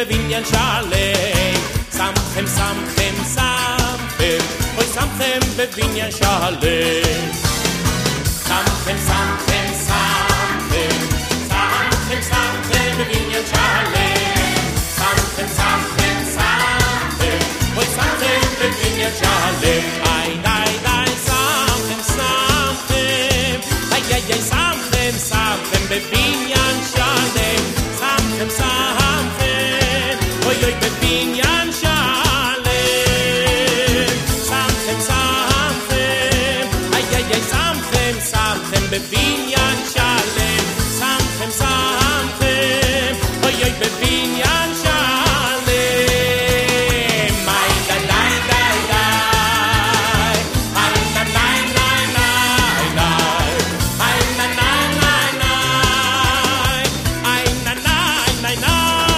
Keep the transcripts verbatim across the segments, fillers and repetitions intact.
בבניין שלם, שמחם שמחם שמחם, אוי שמחם בבניין שלם, שמחם שמחם שמחם, שמחם שמחם בבניין שלם, שמחם שמחם שמחם, אוי שמחם בבניין שלם, איי די די שמחם שמחם, איי איי איי שמחם שמחם בבניין שלם, שמחם שמחם, אוי אוי בבניין שלם, שמחם שמחם, איי איי איי שמחם שמחם בבניין שלם, שמחם שמחם, אוי אוי בבניין שלם, איי די די די די, איי די די די די, איי די די די די,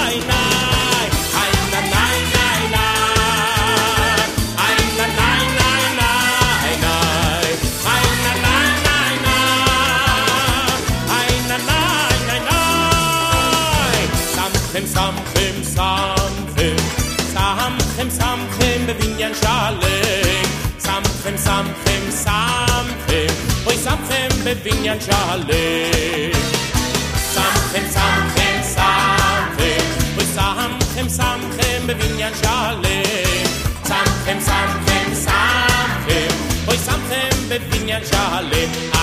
Samchem, samchem, samchem, samchem, bebinyan shalem. Samchem, samchem, samchem, oy samchem, bebinyan shalem. Samchem, samchem, samchem, oy samchem, samchem, bebinyan shalem. Samchem, samchem, samchem, oy samchem, bebinyan shalem.